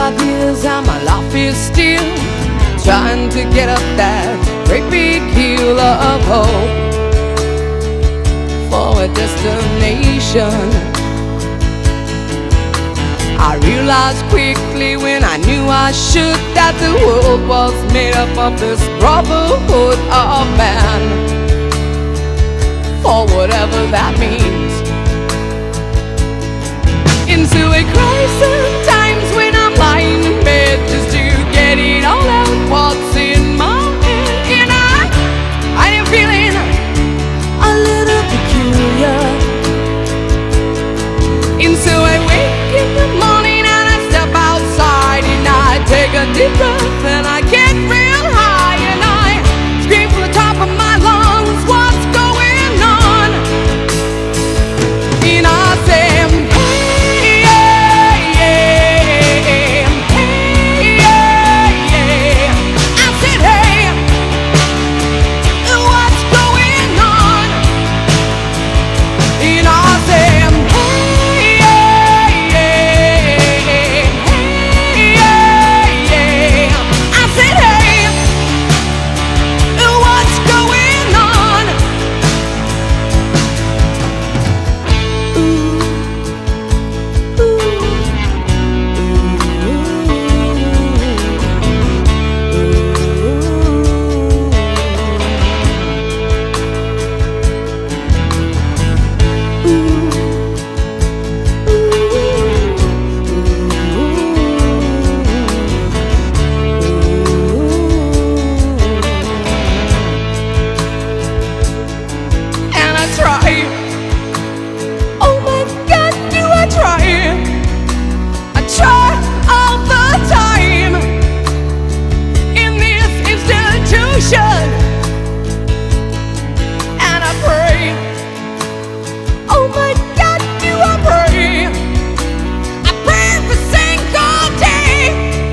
25 years and my life is still trying to get up that great big hill of hope for a destination. I realized quickly when I knew I should that the world was made up of this brotherhood of man, for whatever that means. Into a crisis times when I'm lying in bed just to get it all out what's in my head. And I am feeling a little peculiar. And so I wake in the morning and I step outside and I take a deep breath and I get real high and I scream from the top of my lungs, what's going on? And I say, hey, yeah, yeah, hey, yeah, yeah. I said, hey, what's going on? And I say, oh my God, do I try? I try all the time in this institution, and I pray. Oh my God, do I pray? I pray every single day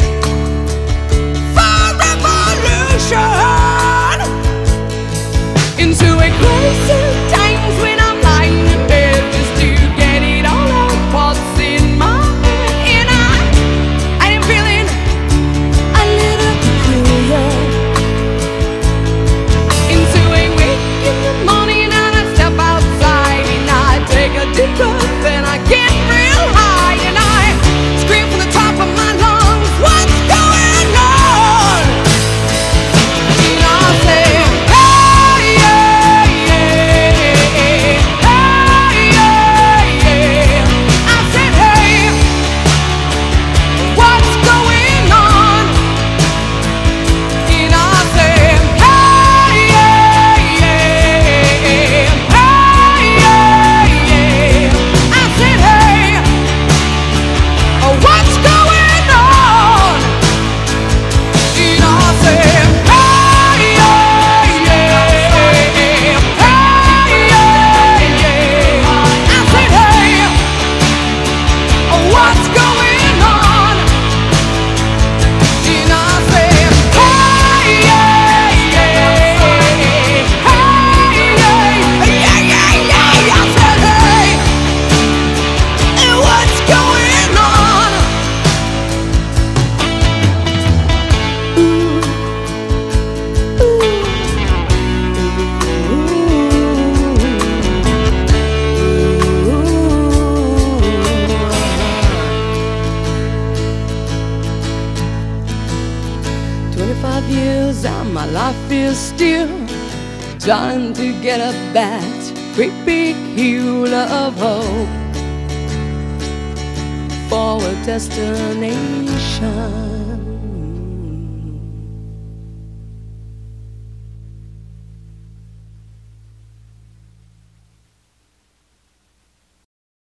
for revolution. Into a crisis times when I'm lying in bed just to get it all out what's in my head. And I am feeling a little peculiar. Into a wake in the morning and I step outside and I take a deep breath and I get real high and I scream from the top of my lungs, what's going on? And I say, years and my life is still trying to get up that great big hill of hope for a destination.